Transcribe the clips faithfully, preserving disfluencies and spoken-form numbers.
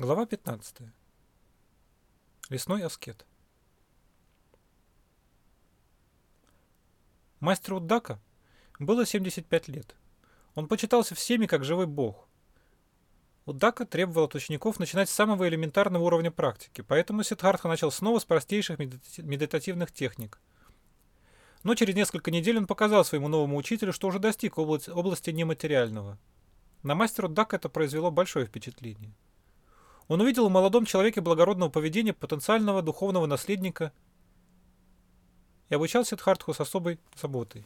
Глава пятнадцатая. Лесной аскет. Мастеру Уддака было семьдесят пять лет. Он почитался всеми как живой бог. Уддака требовал от учеников начинать с самого элементарного уровня практики, поэтому Сиддхартха начал снова с простейших медитати- медитативных техник. Но через несколько недель он показал своему новому учителю, что уже достиг области, области нематериального. На мастера Уддака это произвело большое впечатление. Он увидел в молодом человеке благородного поведения потенциального духовного наследника и обучал Сиддхартху с особой заботой.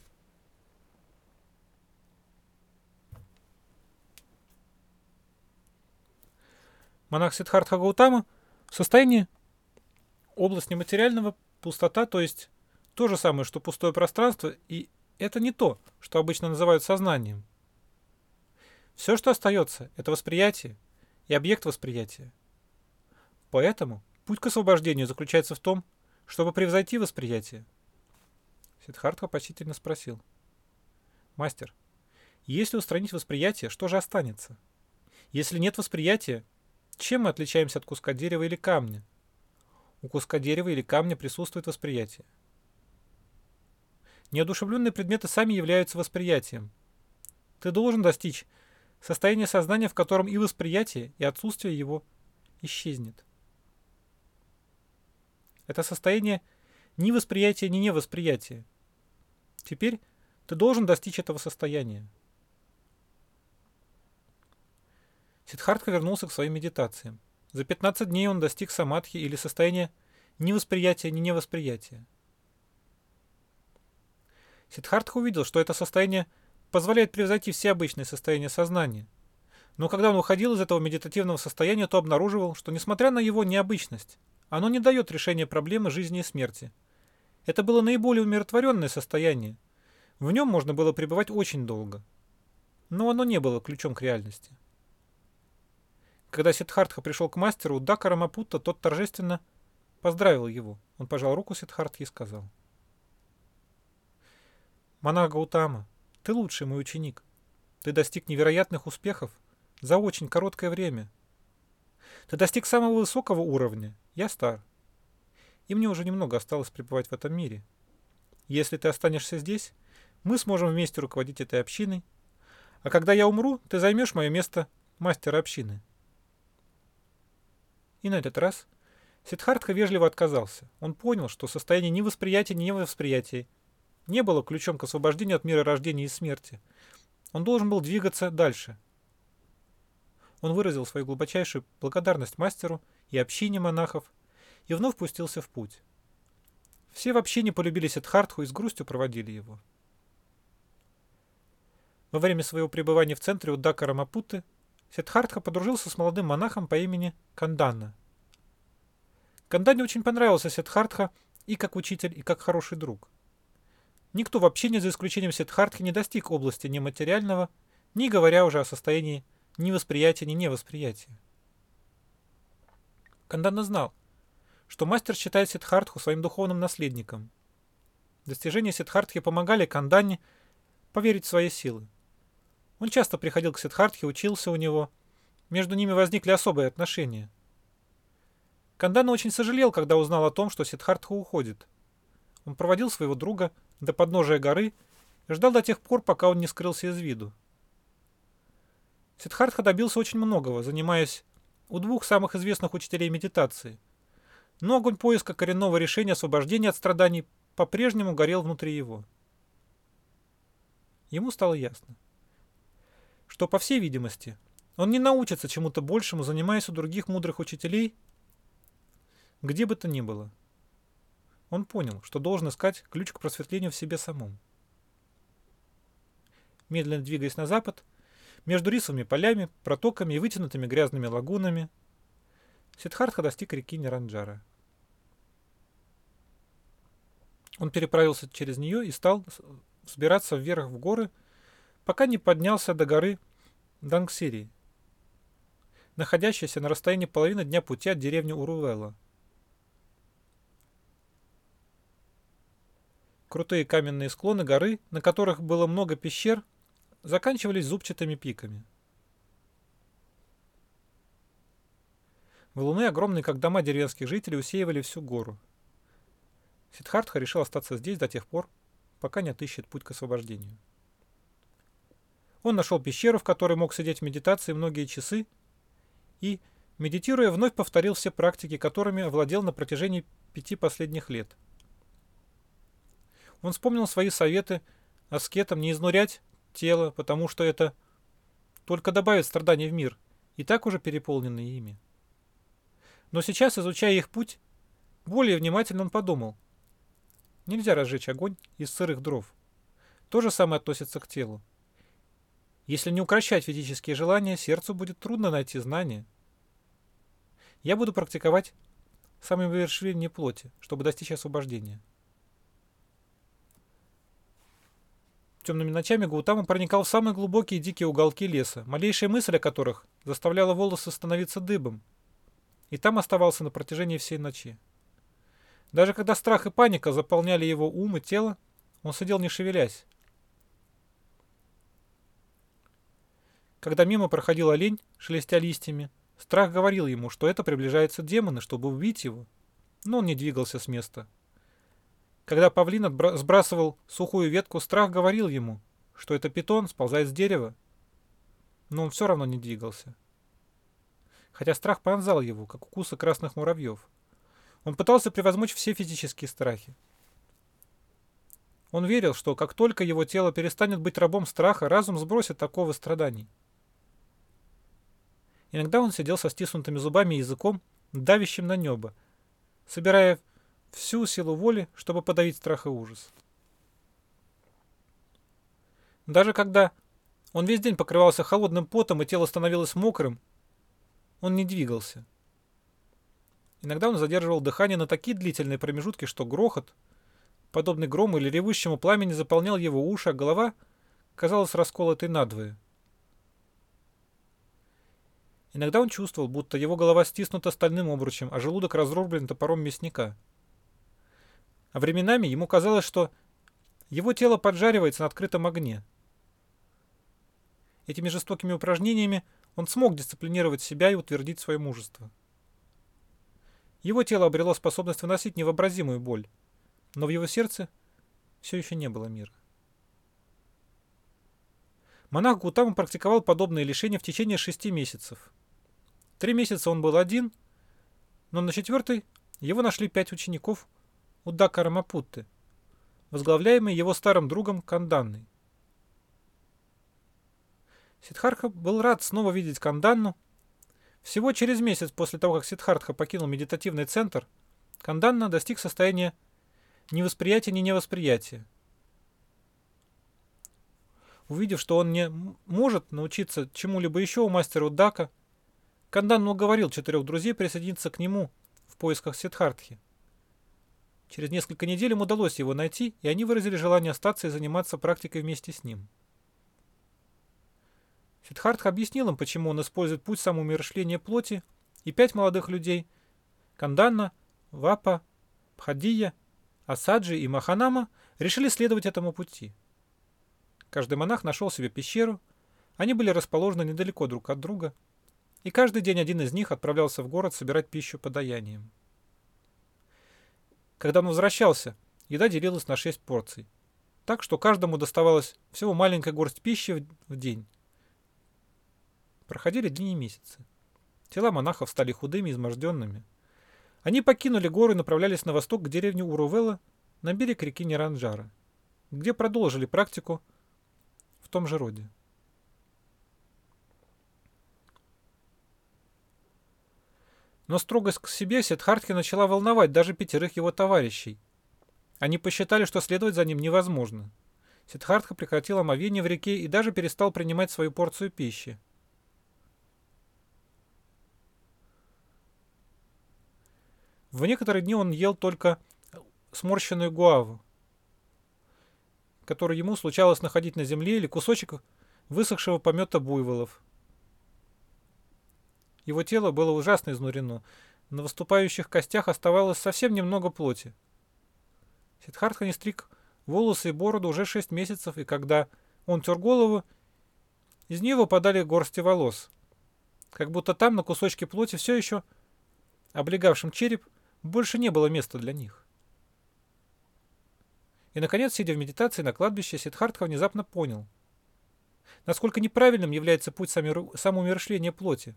Монах Сиддхартха Гаутама в состоянии область нематериального пустота, то есть то же самое, что пустое пространство, и это не то, что обычно называют сознанием. Все, что остается, это восприятие и объект восприятия. Поэтому путь к освобождению заключается в том, чтобы превзойти восприятие. Сиддхартха почтительно спросил: «Мастер, если устранить восприятие, что же останется? Если нет восприятия, чем мы отличаемся от куска дерева или камня? У куска дерева или камня присутствует восприятие. Неодушевленные предметы сами являются восприятием. Ты должен достичь состояния сознания, в котором и восприятие, и отсутствие его исчезнет. Это состояние ни восприятия, ни невосприятия. Теперь ты должен достичь этого состояния». Сиддхартха вернулся к своим медитациям. За пятнадцать дней он достиг самадхи или состояния ни восприятия, ни невосприятия. Сиддхартха увидел, что это состояние позволяет превзойти все обычные состояния сознания. Но когда он уходил из этого медитативного состояния, то обнаруживал, что несмотря на его необычность, оно не дает решения проблемы жизни и смерти. Это было наиболее умиротворенное состояние. В нем можно было пребывать очень долго. Но оно не было ключом к реальности. Когда Сиддхартха пришел к мастеру Уддака Рамапутта, тот торжественно поздравил его. Он пожал руку Сиддхартхе и сказал: «Монах Гаутама, ты лучший мой ученик. Ты достиг невероятных успехов за очень короткое время. Ты достиг самого высокого уровня. Я стар. И мне уже немного осталось пребывать в этом мире. Если ты останешься здесь, мы сможем вместе руководить этой общиной. А когда я умру, ты займешь мое место мастера общины». И на этот раз Сиддхартха вежливо отказался. Он понял, что состояние ни восприятия, ни невосприятия не было ключом к освобождению от мира рождения и смерти. Он должен был двигаться дальше. Он выразил свою глубочайшую благодарность мастеру и общине монахов и вновь пустился в путь. Все в общине полюбили Сиддхартху и с грустью проводили его. Во время своего пребывания в центре Уддака Рамапутты Сиддхартха подружился с молодым монахом по имени Канданна. Кандане очень понравился Сиддхартха и как учитель, и как хороший друг. Никто в общине, за исключением Сиддхартхи, не достиг области нематериального, не говоря уже о состоянии ни восприятия, ни невосприятия. Канданна знал, что мастер считает Сиддхартху своим духовным наследником. Достижения Сиддхартхи помогали Канданне поверить в свои силы. Он часто приходил к Сиддхартхе, учился у него. Между ними возникли особые отношения. Канданна очень сожалел, когда узнал о том, что Сиддхартха уходит. Он проводил своего друга до подножия горы и ждал до тех пор, пока он не скрылся из виду. Сиддхартха добился очень многого, занимаясь у двух самых известных учителей медитации. Но огонь поиска коренного решения освобождения от страданий по-прежнему горел внутри его. Ему стало ясно, что, по всей видимости, он не научится чему-то большему, занимаясь у других мудрых учителей, где бы то ни было. Он понял, что должен искать ключ к просветлению в себе самом. Медленно двигаясь на запад, между рисовыми полями, протоками и вытянутыми грязными лагунами, Сиддхартха достиг реки Ниранджара. Он переправился через нее и стал взбираться вверх в горы, пока не поднялся до горы Дангсири, находящейся на расстоянии половины дня пути от деревни Урувела. Крутые каменные склоны горы, на которых было много пещер, заканчивались зубчатыми пиками. Валуны, огромные как дома деревенских жителей, усеивали всю гору. Сиддхартха решил остаться здесь до тех пор, пока не отыщет путь к освобождению. Он нашел пещеру, в которой мог сидеть в медитации многие часы, и, медитируя, вновь повторил все практики, которыми овладел на протяжении пяти последних лет. Он вспомнил свои советы аскетам не изнурять тело, потому что это только добавит страданий в мир, и так уже переполненный ими. Но сейчас, изучая их путь, более внимательно он подумал: нельзя разжечь огонь из сырых дров. То же самое относится к телу. Если не укрощать физические желания, сердцу будет трудно найти знания. Я буду практиковать самоумерщвление плоти, чтобы достичь освобождения. Темными ночами Гаутама проникал в самые глубокие дикие уголки леса, малейшая мысль о которых заставляла волосы становиться дыбом, и там оставался на протяжении всей ночи. Даже когда страх и паника заполняли его ум и тело, он сидел не шевелясь. Когда мимо проходил олень, шелестя листьями, страх говорил ему, что это приближаются демоны, чтобы убить его, но он не двигался с места. Когда павлин отбра- сбрасывал сухую ветку, страх говорил ему, что это питон сползает с дерева, но он все равно не двигался. Хотя страх пронзал его, как укусы красных муравьев. Он пытался превозмочь все физические страхи. Он верил, что как только его тело перестанет быть рабом страха, разум сбросит оковы страданий. Иногда он сидел со стиснутыми зубами и языком, давящим на небо, собирая всю силу воли, чтобы подавить страх и ужас. Даже когда он весь день покрывался холодным потом и тело становилось мокрым, он не двигался. Иногда он задерживал дыхание на такие длительные промежутки, что грохот, подобный грому или ревущему пламени, заполнял его уши, а голова казалась расколотой надвое. Иногда он чувствовал, будто его голова стиснута стальным обручем, а желудок разрублен топором мясника. А временами ему казалось, что его тело поджаривается на открытом огне. Этими жестокими упражнениями он смог дисциплинировать себя и утвердить свое мужество. Его тело обрело способность выносить невообразимую боль, но в его сердце все еще не было мира. Монах Гаутама практиковал подобные лишения в течение шести месяцев. Три месяца он был один, но на четвертый его нашли пять учеников Уддака Рамапутты, возглавляемые его старым другом Канданной. Сиддхартха был рад снова видеть Канданну. Всего через месяц после того, как Сиддхартха покинул медитативный центр, Канданна достиг состояния ни восприятия, ни невосприятия. Увидев, что он не может научиться чему-либо еще у мастера Уддака, Канданна уговорил четырех друзей присоединиться к нему в поисках Сиддхартхи. Через несколько недель им удалось его найти, и они выразили желание остаться и заниматься практикой вместе с ним. Сиддхартха объяснил им, почему он использует путь самоумерщвления плоти, и пять молодых людей — Канданна, Вапа, Бхаддия, Асаджи и Маханама — решили следовать этому пути. Каждый монах нашел себе пещеру, они были расположены недалеко друг от друга, и каждый день один из них отправлялся в город собирать пищу подаянием. Когда он возвращался, еда делилась на шесть порций, так что каждому доставалось всего маленькая горсть пищи в день. Проходили дни и месяцы. Тела монахов стали худыми и изможденными. Они покинули горы и направлялись на восток к деревне Урувела на берег реки Ниранджара, где продолжили практику в том же роде. Но строгость к себе Сиддхартхи начала волновать даже пятерых его товарищей. Они посчитали, что следовать за ним невозможно. Сиддхартха прекратил омовение в реке и даже перестал принимать свою порцию пищи. В некоторые дни он ел только сморщенную гуаву, которую ему случалось находить на земле, или кусочек высохшего помета буйволов. Его тело было ужасно изнурено. На выступающих костях оставалось совсем немного плоти. Сиддхартха не стриг волосы и бороду уже шесть месяцев, и когда он тер голову, из нее выпадали горсти волос, как будто там на кусочке плоти все еще облегавшим череп, больше не было места для них. И, наконец, сидя в медитации на кладбище, Сиддхартха внезапно понял, насколько неправильным является путь самоумершления плоти.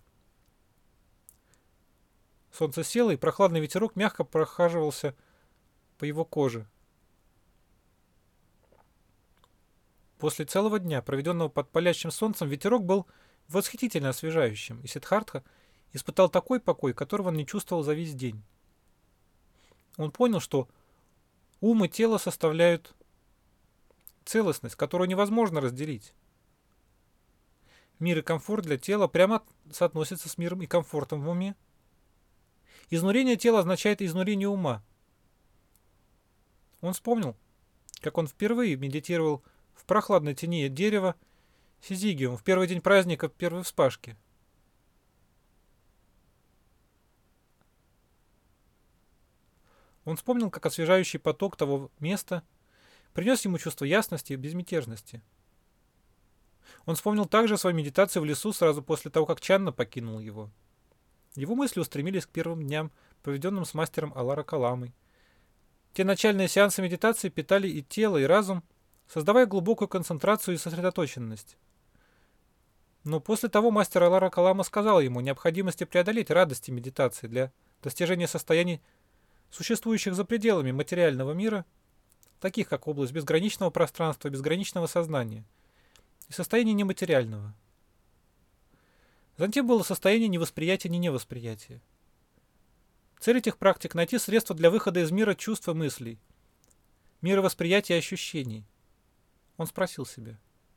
Солнце село, и прохладный ветерок мягко прохаживался по его коже. После целого дня, проведенного под палящим солнцем, ветерок был восхитительно освежающим, и Сиддхартха испытал такой покой, которого он не чувствовал за весь день. Он понял, что ум и тело составляют целостность, которую невозможно разделить. Мир и комфорт для тела прямо соотносятся с миром и комфортом в уме. Изнурение тела означает изнурение ума. Он вспомнил, как он впервые медитировал в прохладной тени дерева сизигиум в первый день праздника первой вспашки. Он вспомнил, как освежающий поток того места принес ему чувство ясности и безмятежности. Он вспомнил также свою медитацию в лесу сразу после того, как Чанна покинул его. Его мысли устремились к первым дням, проведенным с мастером Алара Каламой. Те начальные сеансы медитации питали и тело, и разум, создавая глубокую концентрацию и сосредоточенность. Но после того мастер Алара Калама сказал ему о необходимости преодолеть радости медитации для достижения состояний, существующих за пределами материального мира, таких как область безграничного пространства, безграничного сознания, и состояние нематериального. Затем было состояние невосприятия, не невосприятия. Цель этих практик — найти средства для выхода из мира чувств и мыслей, мира восприятия и ощущений. Он спросил себя,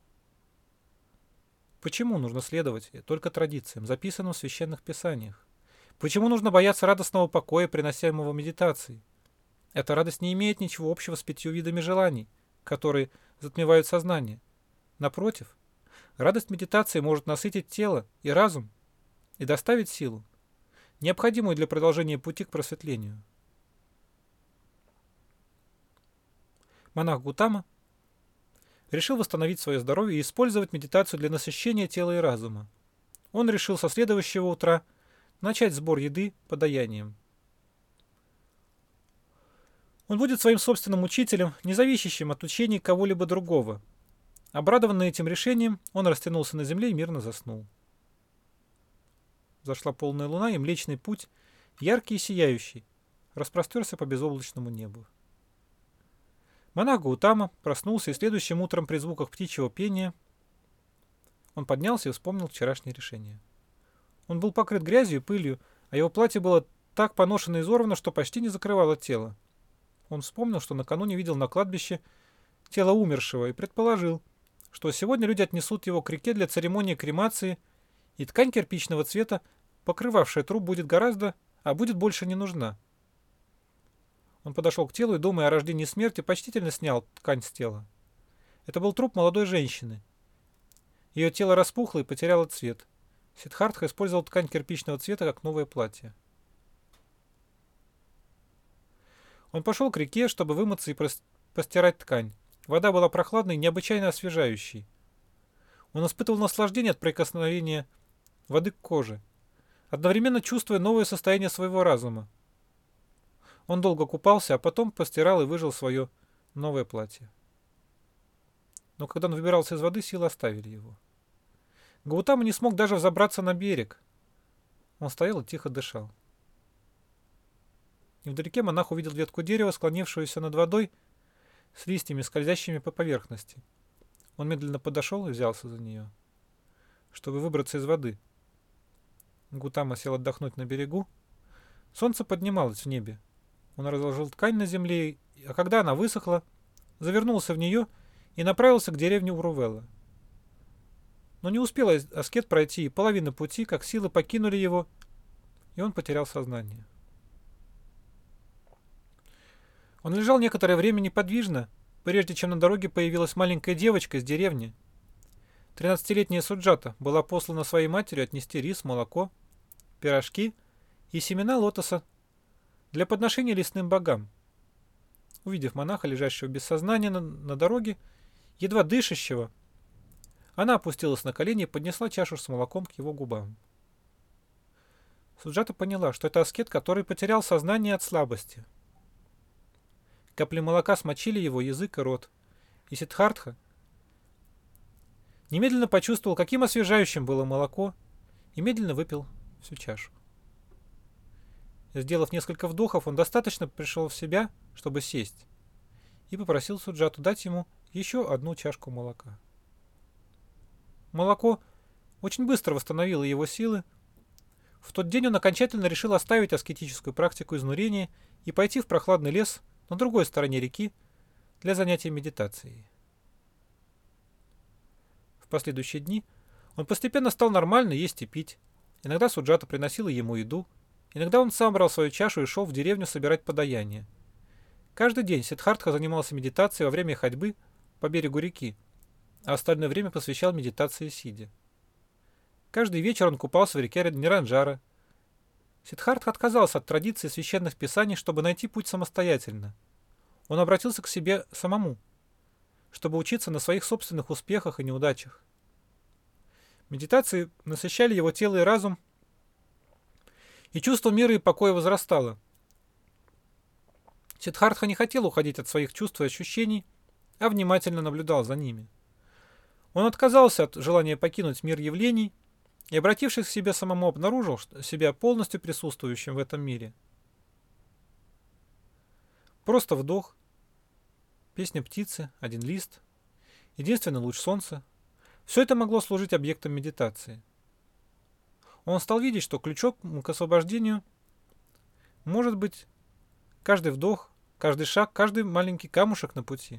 почему нужно следовать только традициям, записанным в священных писаниях? Почему нужно бояться радостного покоя, приносимого медитацией? Эта радость не имеет ничего общего с пятью видами желаний, которые затмевают сознание. Напротив, радость медитации может насытить тело и разум и доставить силу, необходимую для продолжения пути к просветлению. Монах Гутама решил восстановить свое здоровье и использовать медитацию для насыщения тела и разума. Он решил со следующего утра начать сбор еды подаянием. Он будет своим собственным учителем, не зависящим от учений кого-либо другого. Обрадованный этим решением, он растянулся на земле и мирно заснул. Зашла полная луна, и Млечный Путь, яркий и сияющий, распростерся по безоблачному небу. Монах Гаутама проснулся, и следующим утром при звуках птичьего пения он поднялся и вспомнил вчерашнее решение. Он был покрыт грязью и пылью, а его платье было так поношено и изорвано, что почти не закрывало тело. Он вспомнил, что накануне видел на кладбище тело умершего, и предположил, что сегодня люди отнесут его к реке для церемонии кремации, и ткань кирпичного цвета, покрывавшая труп, будет гораздо, а будет больше не нужна. Он подошел к телу и, думая о рождении и смерти, почтительно снял ткань с тела. Это был труп молодой женщины. Ее тело распухло и потеряло цвет. Сиддхартха использовал ткань кирпичного цвета как новое платье. Он пошел к реке, чтобы вымыться и постирать ткань. Вода была прохладной и необычайно освежающей. Он испытывал наслаждение от прикосновения воды к коже, одновременно чувствуя новое состояние своего разума. Он долго купался, а потом постирал и выжил свое новое платье. Но когда он выбирался из воды, силы оставили его. Гаутама не смог даже взобраться на берег. Он стоял и тихо дышал. Невдалеке монах увидел ветку дерева, склонившуюся над водой, с листьями, скользящими по поверхности. Он медленно подошел и взялся за нее, чтобы выбраться из воды. Гаутама сел отдохнуть на берегу. Солнце поднималось в небе. Он разложил ткань на земле, а когда она высохла, завернулся в нее и направился к деревне Урувела. Но не успел аскет пройти и половину пути, как силы покинули его, и он потерял сознание. Он лежал некоторое время неподвижно, прежде чем на дороге появилась маленькая девочка из деревни. Тринадцатилетняя Суджата была послана своей матерью отнести рис, молоко, пирожки и семена лотоса для подношения лесным богам. Увидев монаха, лежащего без сознания на, на дороге, едва дышащего, она опустилась на колени и поднесла чашу с молоком к его губам. Суджата поняла, что это аскет, который потерял сознание от слабости. Капли молока смочили его язык и рот, и Сиддхартха немедленно почувствовал, каким освежающим было молоко, и медленно выпил всю чашу. Сделав несколько вдохов, он достаточно пришел в себя, чтобы сесть, и попросил Суджату дать ему еще одну чашку молока. Молоко очень быстро восстановило его силы. В тот день он окончательно решил оставить аскетическую практику изнурения и пойти в прохладный лес на другой стороне реки для занятий медитацией. В последующие дни он постепенно стал нормально есть и пить. Иногда Суджата приносила ему еду, иногда он сам брал свою чашу и шел в деревню собирать подаяние. Каждый день Сиддхартха занимался медитацией во время ходьбы по берегу реки, а остальное время посвящал медитации сидя. Каждый вечер он купался в реке Ниранджара. Сиддхартха отказался от традиции священных писаний, чтобы найти путь самостоятельно. Он обратился к себе самому, чтобы учиться на своих собственных успехах и неудачах. Медитации насыщали его тело и разум, и чувство мира и покоя возрастало. Сиддхартха не хотел уходить от своих чувств и ощущений, а внимательно наблюдал за ними. Он отказался от желания покинуть мир явлений и, обратившись к себе самому, обнаружил себя полностью присутствующим в этом мире. Просто вдох, песня птицы, один лист, единственный луч солнца — все это могло служить объектом медитации. Он стал видеть, что ключом к освобождению может быть каждый вдох, каждый шаг, каждый маленький камушек на пути.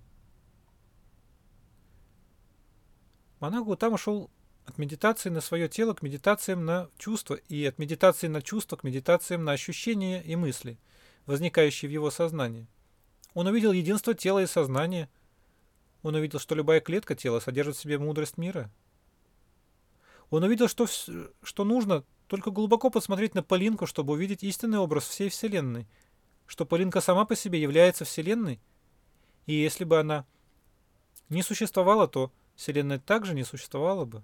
Монах Гаутама шел от медитации на свое тело к медитациям на чувства, и от медитации на чувства к медитациям на ощущения и мысли, возникающие в его сознании. Он увидел единство тела и сознания. Он увидел, что любая клетка тела содержит в себе мудрость мира. Он увидел, что, что нужно только глубоко посмотреть на пылинку, чтобы увидеть истинный образ всей Вселенной, что пылинка сама по себе является Вселенной, и если бы она не существовала, то Вселенная также не существовала бы.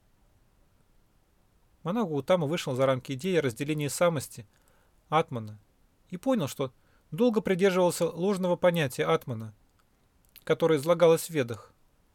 Монах Гаутама вышел за рамки идеи о разделении самости, атмана, и понял, что долго придерживался ложного понятия атмана, которое излагалось в Ведах.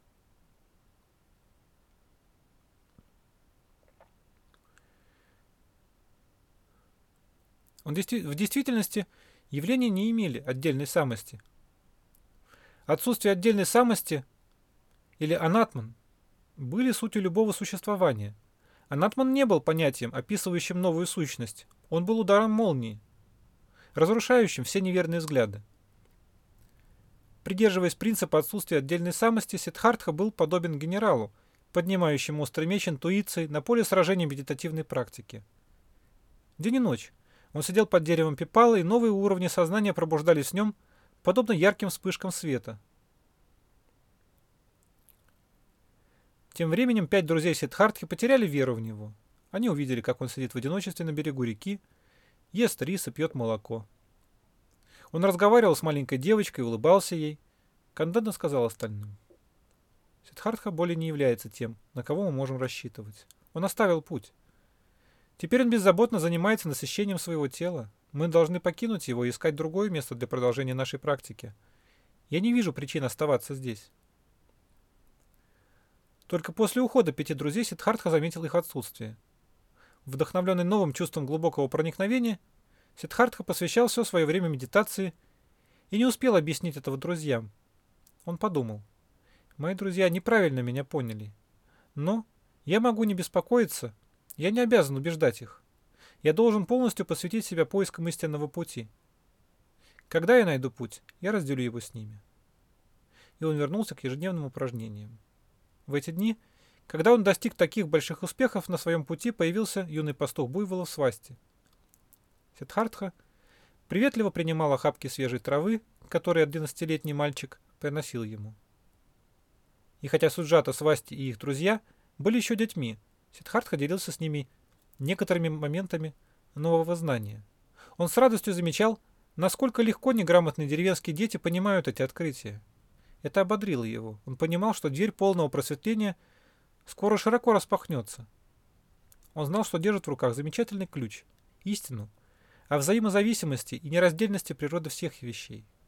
Он действи- в действительности явления не имели отдельной самости. Отсутствие отдельной самости или анатман были сутью любого существования. Анатман не был понятием, описывающим новую сущность. Он был ударом молнии, разрушающим все неверные взгляды. Придерживаясь принципа отсутствия отдельной самости, Сиддхартха был подобен генералу, поднимающему острый меч интуиции на поле сражения медитативной практики. День и ночь он сидел под деревом пипалы, и новые уровни сознания пробуждались в нем, подобно ярким вспышкам света. Тем временем пять друзей Сиддхартхи потеряли веру в него. Они увидели, как он сидит в одиночестве на берегу реки, ест рис и пьет молоко. Он разговаривал с маленькой девочкой, улыбался ей. Кандана сказал остальным: Сиддхартха более не является тем, на кого мы можем рассчитывать. Он оставил путь. Теперь он беззаботно занимается насыщением своего тела. Мы должны покинуть его и искать другое место для продолжения нашей практики. Я не вижу причин оставаться здесь. Только после ухода пяти друзей Сиддхартха заметил их отсутствие. Вдохновленный новым чувством глубокого проникновения, Сиддхартха посвящал все свое время медитации и не успел объяснить этого друзьям. Он подумал: мои друзья неправильно меня поняли. Но я могу не беспокоиться, я не обязан убеждать их. Я должен полностью посвятить себя поискам истинного пути. Когда я найду путь, я разделю его с ними. И он вернулся к ежедневным упражнениям. В эти дни, когда он достиг таких больших успехов на своем пути, появился юный пастух буйволов Свасти. Сиддхартха приветливо принимал охапки свежей травы, которые одиннадцатилетний мальчик приносил ему. И хотя Суджата, Свасти и их друзья были еще детьми, Сиддхартха делился с ними некоторыми моментами нового знания. Он с радостью замечал, насколько легко неграмотные деревенские дети понимают эти открытия. Это ободрило его. Он понимал, что дверь полного просветления скоро широко распахнется. Он знал, что держит в руках замечательный ключ, истину, о взаимозависимости и нераздельности природы всех вещей.